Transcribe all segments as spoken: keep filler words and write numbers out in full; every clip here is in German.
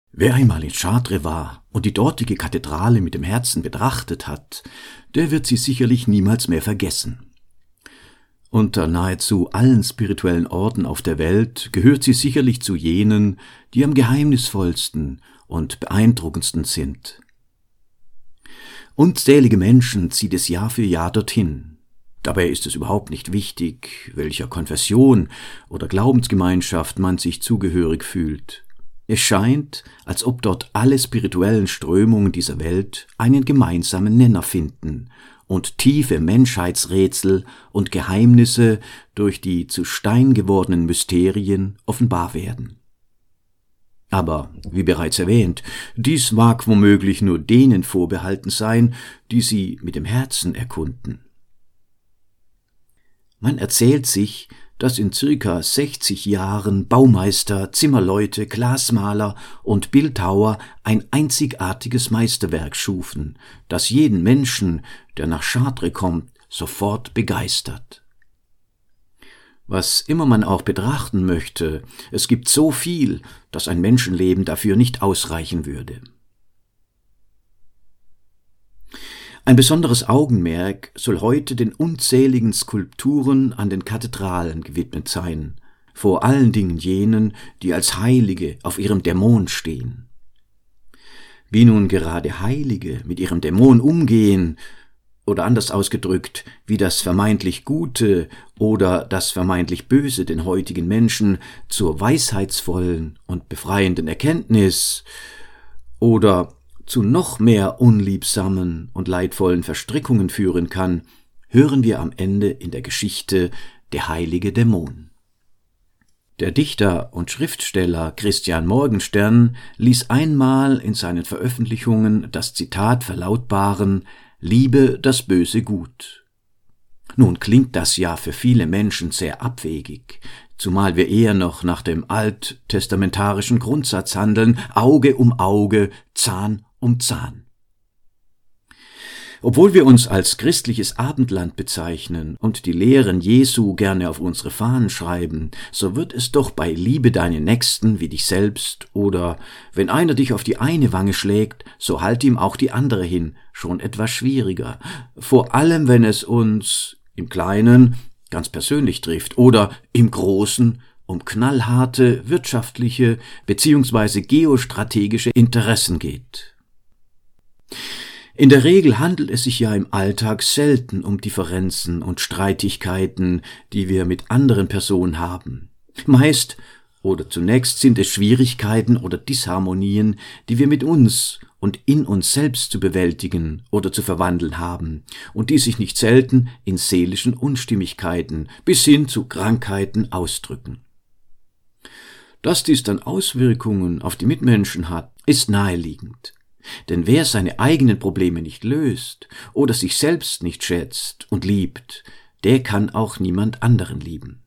Wer einmal in Chartres war und die dortige Kathedrale mit dem Herzen betrachtet hat, der wird sie sicherlich niemals mehr vergessen. Unter nahezu allen spirituellen Orten auf der Welt gehört sie sicherlich zu jenen, die am geheimnisvollsten und beeindruckendsten sind. Unzählige Menschen zieht es Jahr für Jahr dorthin. Dabei ist es überhaupt nicht wichtig, welcher Konfession oder Glaubensgemeinschaft man sich zugehörig fühlt. Es scheint, als ob dort alle spirituellen Strömungen dieser Welt einen gemeinsamen Nenner finden und tiefe Menschheitsrätsel und Geheimnisse durch die zu Stein gewordenen Mysterien offenbar werden. Aber, wie bereits erwähnt, dies mag womöglich nur denen vorbehalten sein, die sie mit dem Herzen erkunden. Man erzählt sich, dass in circa sechzig Jahren Baumeister, Zimmerleute, Glasmaler und Bildhauer ein einzigartiges Meisterwerk schufen, das jeden Menschen, der nach Chartres kommt, sofort begeistert. Was immer man auch betrachten möchte, es gibt so viel, dass ein Menschenleben dafür nicht ausreichen würde. Ein besonderes Augenmerk soll heute den unzähligen Skulpturen an den Kathedralen gewidmet sein, vor allen Dingen jenen, die als Heilige auf ihrem Dämon stehen. Wie nun gerade Heilige mit ihrem Dämon umgehen, oder anders ausgedrückt, wie das vermeintlich Gute oder das vermeintlich Böse den heutigen Menschen zur weisheitsvollen und befreienden Erkenntnis oder zu noch mehr unliebsamen und leidvollen Verstrickungen führen kann, hören wir am Ende in der Geschichte Der heilige Dämon. Der Dichter und Schriftsteller Christian Morgenstern ließ einmal in seinen Veröffentlichungen das Zitat verlautbaren: »Liebe das Böse gut.« Nun klingt das ja für viele Menschen sehr abwegig, zumal wir eher noch nach dem alttestamentarischen Grundsatz handeln: Auge um Auge, Zahn um Zahn. Obwohl wir uns als christliches Abendland bezeichnen und die Lehren Jesu gerne auf unsere Fahnen schreiben, so wird es doch bei Liebe deinen Nächsten wie dich selbst oder wenn einer dich auf die eine Wange schlägt, so halt ihm auch die andere hin, schon etwas schwieriger, vor allem wenn es uns im Kleinen ganz persönlich trifft oder im Großen um knallharte wirtschaftliche bzw. geostrategische Interessen geht. In der Regel handelt es sich ja im Alltag selten um Differenzen und Streitigkeiten, die wir mit anderen Personen haben. Meist oder zunächst sind es Schwierigkeiten oder Disharmonien, die wir mit uns und in uns selbst zu bewältigen oder zu verwandeln haben und die sich nicht selten in seelischen Unstimmigkeiten bis hin zu Krankheiten ausdrücken. Dass dies dann Auswirkungen auf die Mitmenschen hat, ist naheliegend. Denn wer seine eigenen Probleme nicht löst oder sich selbst nicht schätzt und liebt, der kann auch niemand anderen lieben.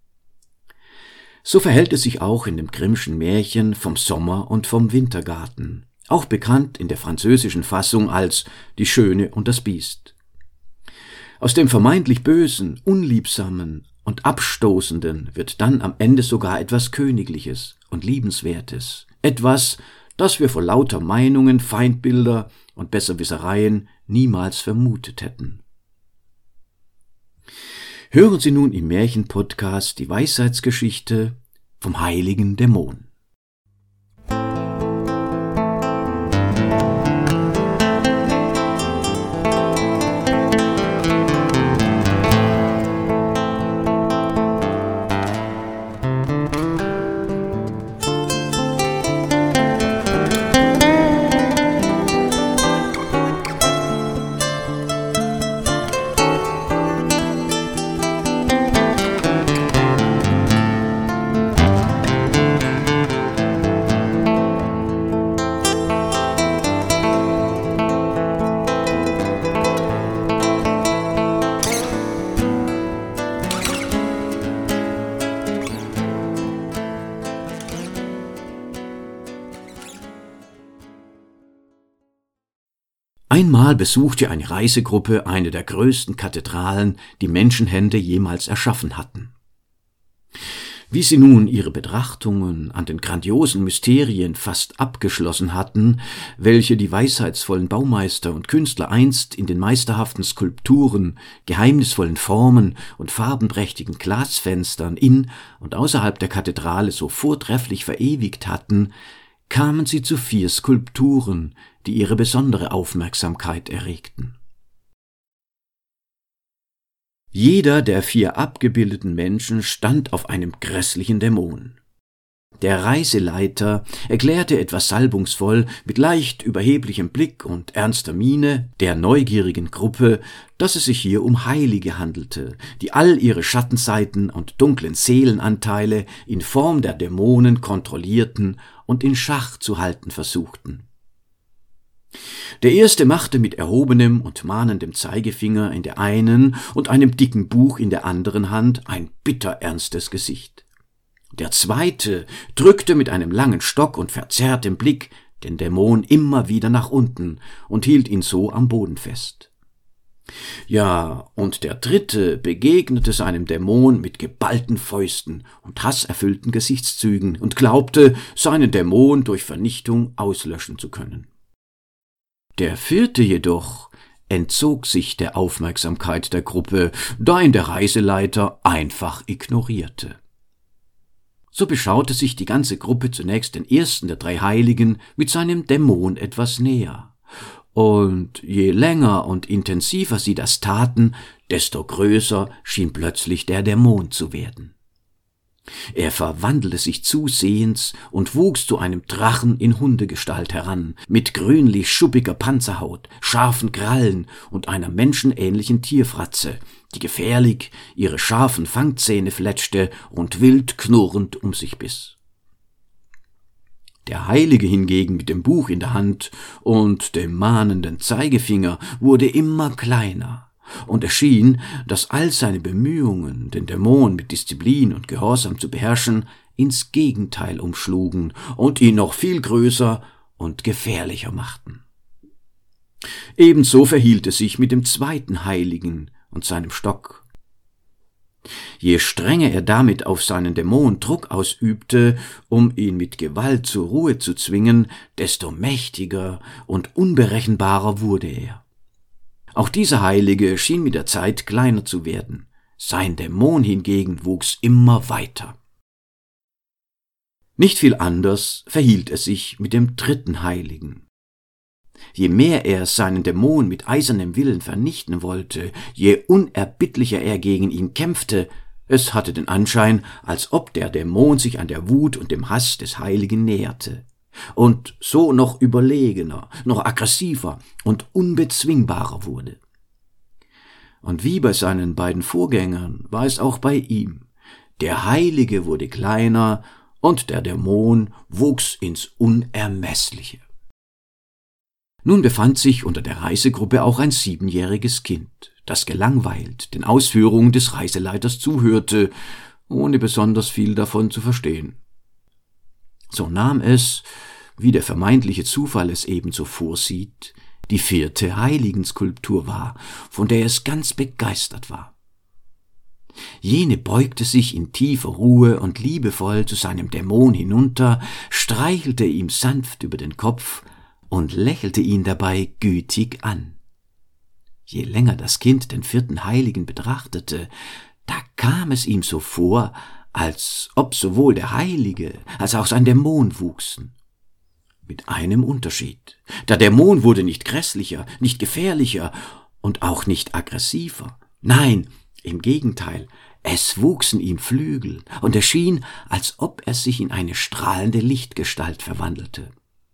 So verhält es sich auch in dem Grimmschen Märchen vom Sommer und vom Wintergarten, auch bekannt in der französischen Fassung als Die Schöne und das Biest. Aus dem vermeintlich Bösen, Unliebsamen und Abstoßenden wird dann am Ende sogar etwas Königliches und Liebenswertes, etwas, das wir vor lauter Meinungen, Feindbilder und Besserwissereien niemals vermutet hätten. Hören Sie nun im Märchenpodcast die Weisheitsgeschichte vom heiligen Dämon. Einmal besuchte eine Reisegruppe eine der größten Kathedralen, die Menschenhände jemals erschaffen hatten. Wie sie nun ihre Betrachtungen an den grandiosen Mysterien fast abgeschlossen hatten, welche die weisheitsvollen Baumeister und Künstler einst in den meisterhaften Skulpturen, geheimnisvollen Formen und farbenprächtigen Glasfenstern in und außerhalb der Kathedrale so vortrefflich verewigt hatten, kamen sie zu vier Skulpturen, die ihre besondere Aufmerksamkeit erregten. Jeder der vier abgebildeten Menschen stand auf einem grässlichen Dämon. Der Reiseleiter erklärte etwas salbungsvoll mit leicht überheblichem Blick und ernster Miene der neugierigen Gruppe, dass es sich hier um Heilige handelte, die all ihre Schattenseiten und dunklen Seelenanteile in Form der Dämonen kontrollierten und in Schach zu halten versuchten. Der erste machte mit erhobenem und mahnendem Zeigefinger in der einen und einem dicken Buch in der anderen Hand ein bitterernstes Gesicht. Der zweite drückte mit einem langen Stock und verzerrtem Blick den Dämon immer wieder nach unten und hielt ihn so am Boden fest. Ja, und der dritte begegnete seinem Dämon mit geballten Fäusten und hasserfüllten Gesichtszügen und glaubte, seinen Dämon durch Vernichtung auslöschen zu können. Der vierte jedoch entzog sich der Aufmerksamkeit der Gruppe, da ihn der Reiseleiter einfach ignorierte. So beschaute sich die ganze Gruppe zunächst den ersten der drei Heiligen mit seinem Dämon etwas näher. Und je länger und intensiver sie das taten, desto größer schien plötzlich der Dämon zu werden. Er verwandelte sich zusehends und wuchs zu einem Drachen in Hundegestalt heran, mit grünlich-schuppiger Panzerhaut, scharfen Krallen und einer menschenähnlichen Tierfratze, die gefährlich ihre scharfen Fangzähne fletschte und wild knurrend um sich biss. Der Heilige hingegen mit dem Buch in der Hand und dem mahnenden Zeigefinger wurde immer kleiner, und es schien, dass all seine Bemühungen, den Dämon mit Disziplin und Gehorsam zu beherrschen, ins Gegenteil umschlugen und ihn noch viel größer und gefährlicher machten. Ebenso verhielt es sich mit dem zweiten Heiligen und seinem Stock. Je strenger er damit auf seinen Dämon Druck ausübte, um ihn mit Gewalt zur Ruhe zu zwingen, desto mächtiger und unberechenbarer wurde er. Auch dieser Heilige schien mit der Zeit kleiner zu werden. Sein Dämon hingegen wuchs immer weiter. Nicht viel anders verhielt es sich mit dem dritten Heiligen. Je mehr er seinen Dämon mit eisernem Willen vernichten wollte, je unerbittlicher er gegen ihn kämpfte, es hatte den Anschein, als ob der Dämon sich an der Wut und dem Hass des Heiligen näherte und so noch überlegener, noch aggressiver und unbezwingbarer wurde. Und wie bei seinen beiden Vorgängern war es auch bei ihm. Der Heilige wurde kleiner und der Dämon wuchs ins Unermessliche. Nun befand sich unter der Reisegruppe auch ein siebenjähriges Kind, das gelangweilt den Ausführungen des Reiseleiters zuhörte, ohne besonders viel davon zu verstehen. So nahm es, wie der vermeintliche Zufall es ebenso vorsieht, die vierte Heiligenskulptur wahr, von der es ganz begeistert war. Jene beugte sich in tiefer Ruhe und liebevoll zu seinem Dämon hinunter, streichelte ihm sanft über den Kopf und lächelte ihn dabei gütig an. Je länger das Kind den vierten Heiligen betrachtete, da kam es ihm so vor, als ob sowohl der Heilige als auch sein Dämon wuchsen. Mit einem Unterschied. Der Dämon wurde nicht grässlicher, nicht gefährlicher und auch nicht aggressiver. Nein, im Gegenteil, es wuchsen ihm Flügel und es schien, als ob er sich in eine strahlende Lichtgestalt verwandelte.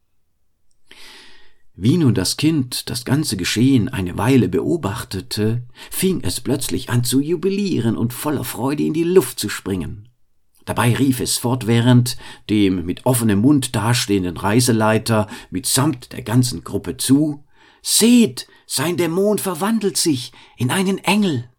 Wie nun das Kind das ganze Geschehen eine Weile beobachtete, fing es plötzlich an zu jubilieren und voller Freude in die Luft zu springen. Dabei rief es fortwährend dem mit offenem Mund dastehenden Reiseleiter mitsamt der ganzen Gruppe zu: »Seht, sein Dämon verwandelt sich in einen Engel!«